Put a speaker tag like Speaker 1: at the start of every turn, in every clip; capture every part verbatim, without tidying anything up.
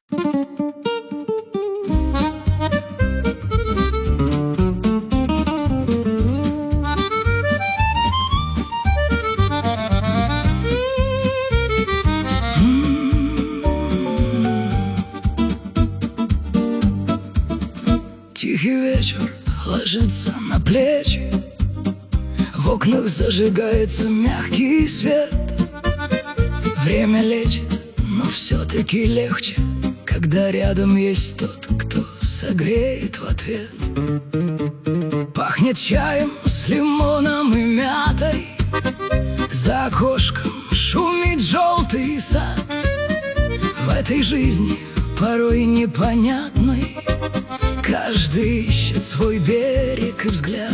Speaker 1: Тихий вечер ложится на плечи, в окнах зажигается мягкий свет. Время лечит, но все-таки легче, когда рядом есть тот, кто согреет в ответ. Пахнет чаем с лимоном и мятой, за окошком шумит желтый сад. В этой жизни порой непонятной каждый ищет свой берег и взгляд.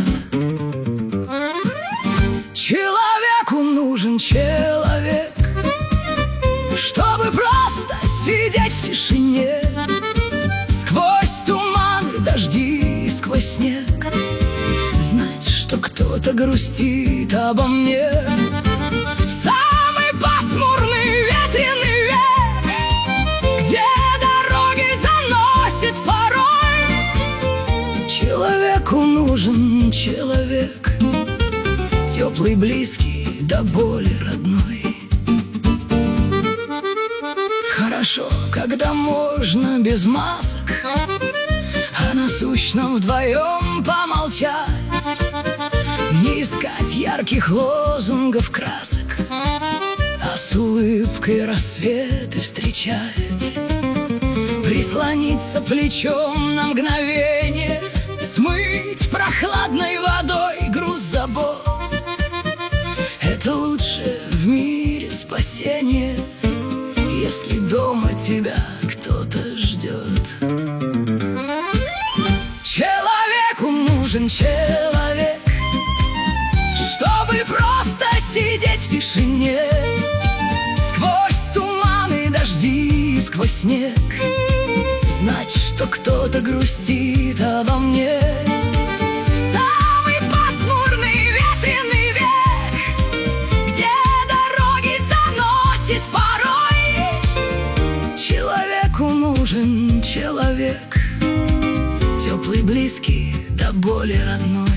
Speaker 1: Человеку нужен человек, чтобы просто сидеть в тишине, сквозь туманы, дожди, сквозь снег, знать, что кто-то грустит обо мне. В самый пасмурный ветреный век, где дороги заносит порой, человеку нужен человек, теплый, близкий, до боли родной. Хорошо, когда можно без масок о насущном вдвоем помолчать, не искать ярких лозунгов, красок, а с улыбкой рассветы встречать. Прислониться плечом на мгновение, смыть прохладной водой груз забот. Это лучшее в мире спасение, если дома тебя кто-то ждет. Человеку нужен человек, чтобы просто сидеть в тишине, сквозь туманы, дожди, сквозь снег, знать, что кто-то грустит обо мне. В самый пасмурный ветреный век, где дороги заносит порой, человеку нужен человек, теплый, близкий, до боли родной.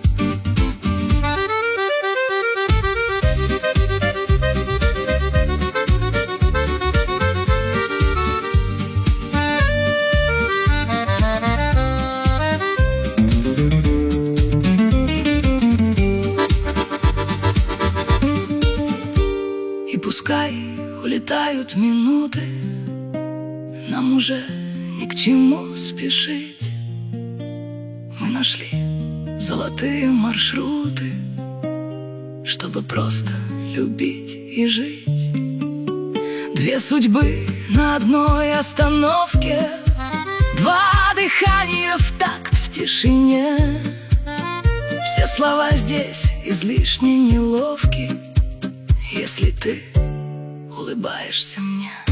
Speaker 1: И пускай улетают минуты, нам уже ни к чему спешить. Мы нашли золотые маршруты, чтобы просто любить и жить. Две судьбы на одной остановке, два дыхания в такт в тишине. Все слова здесь излишне неловки, если ты улыбаешься мне.